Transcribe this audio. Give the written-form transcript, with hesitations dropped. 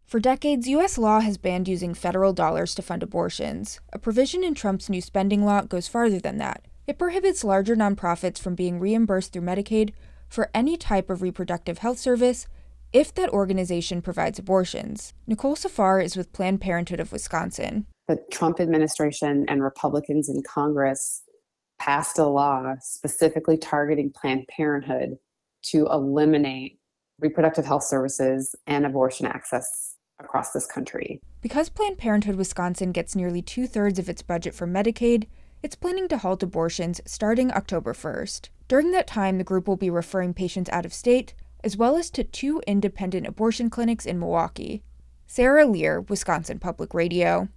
For decades, U.S. law has banned using federal dollars to fund abortions. A provision in Trump's new spending law goes farther than that. It prohibits larger nonprofits from being reimbursed through Medicaid for any type of reproductive health service if that organization provides abortions. Nicole Safar is with Planned Parenthood of Wisconsin. The Trump administration and Republicans in Congress passed a law specifically targeting Planned Parenthood to eliminate reproductive health services and abortion access across this country. Because Planned Parenthood Wisconsin gets nearly 2/3 of its budget from Medicaid, it's planning to halt abortions starting October 1st. During that time, the group will be referring patients out of state, as well as to 2 independent abortion clinics in Milwaukee. Sarah Lear, Wisconsin Public Radio.